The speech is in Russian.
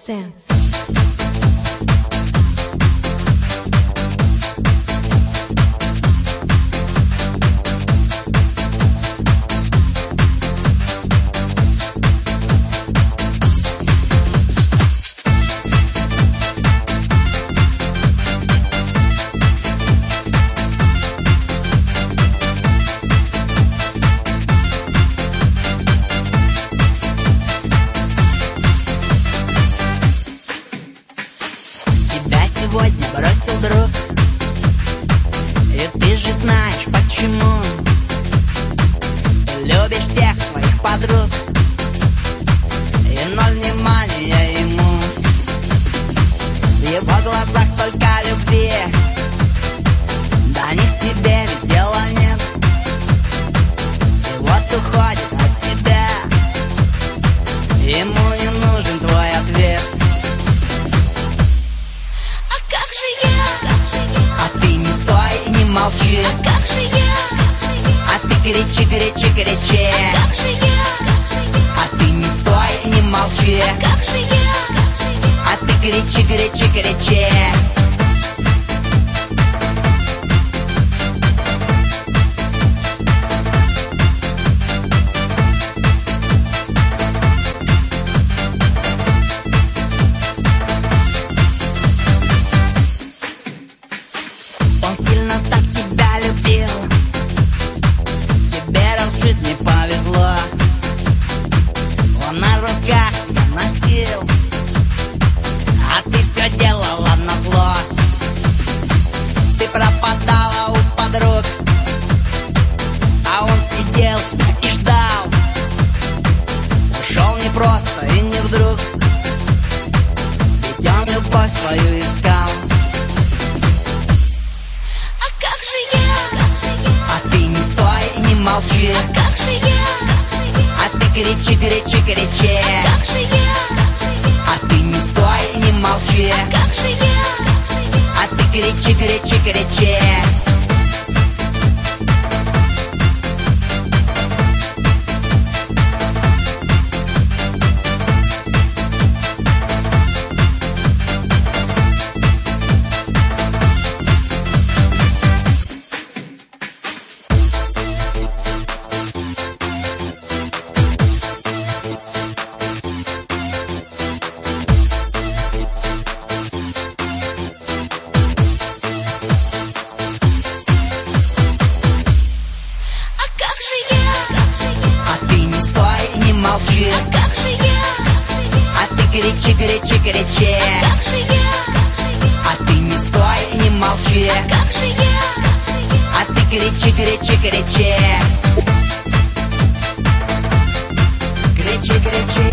Let's dance. Сегодня бросил друг, и ты же знаешь почему. Ты любишь всех своих подруг, и ноль внимания ему. В его глазах столько любви, до них тебе ведь дела нет. И вот уходит от тебя, ему не нужен твой ответ. Молчи. А как же я? А ты кричи, кричи, кричи. А как же я? А ты не стой и не молчи. А как же я? А ты кричи, кричи, кричи. Он сильно так тебя любил, тебе раз в жизни повезло. Он на руках тебя носил, а ты все делала назло. Ты пропадала у подруг, а он сидел и ждал. Ушел не просто и не вдруг, ведь он любовь свою искал. Молчи. А как же я? А ты кричи, кричи, кричи. А как же я? А ты не стой и не молчи. А как же я? А ты кричи, кричи, кричи. Молчи. А как же я? А ты кричи, кричи, кричи. А как же я? А ты не стой и не молчи. А как же я? А ты кричи, кричи, кричи. Кричи, кричи.